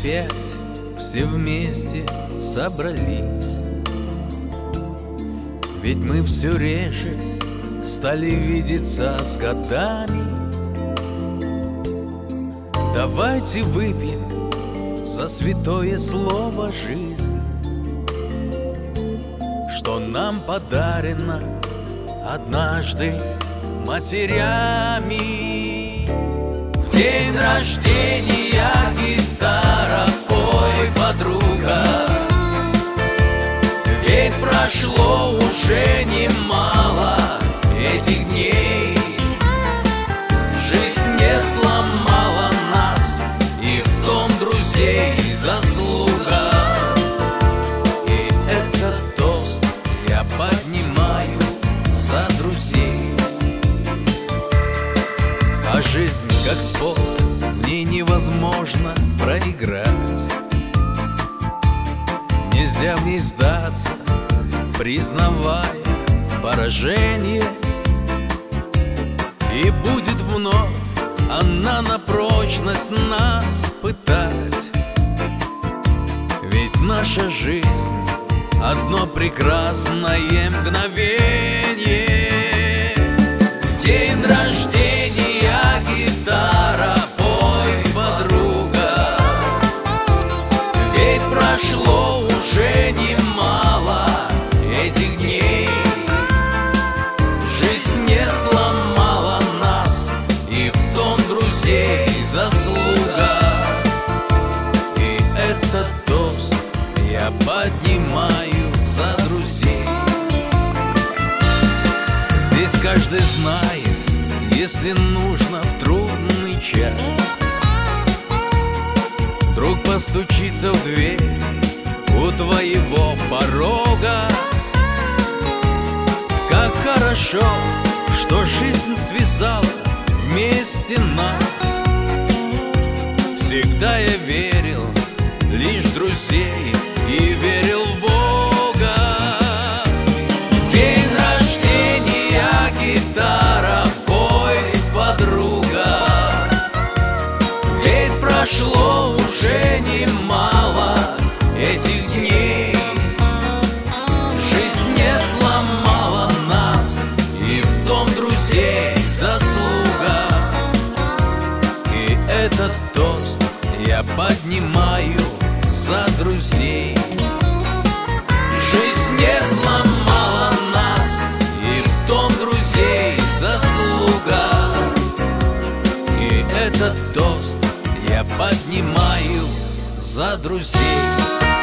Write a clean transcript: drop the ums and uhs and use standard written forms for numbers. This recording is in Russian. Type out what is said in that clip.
опять все вместе собрались. Ведь мы все реже стали видеться с годами. Давайте выпьем за святое слово жизнь, что нам подарено однажды матерями. В день рождения гитара, пой, подруга, ведь прошло уже немало этих дней. Жизнь не сломала нас, и в том друзей заслуга. И этот тост я поднимаю за друзей. А жизнь как спорт, в ней невозможно проиграть. Нельзя в ней сдаться, признавая поражение. И будет вновь она на прочность нас пытать. Ведь наша жизнь — одно прекрасное мгновение. В день рождения гитара, пой, подруга, ведь прошло уже немало этих дней. Жизнь не сломала нас, и в том друзей заслуга. И этот тост я поднимаю за друзей. Здесь каждый знает, если нужно в трудный час вдруг постучится в дверь у твоего порога. Как хорошо, что жизнь связала вместе нас. Всегда я верил лишь в друзей и верил в Бога. В день рождения гитара, пой, подруга, ведь прошло уже немало этих дней. Жизнь не сломала нас, и в том друзей заслуга. И этот тост я поднимаю за друзей. Жизнь не сломала нас, и в том друзей заслуга. И этот тост я поднимаю за друзей.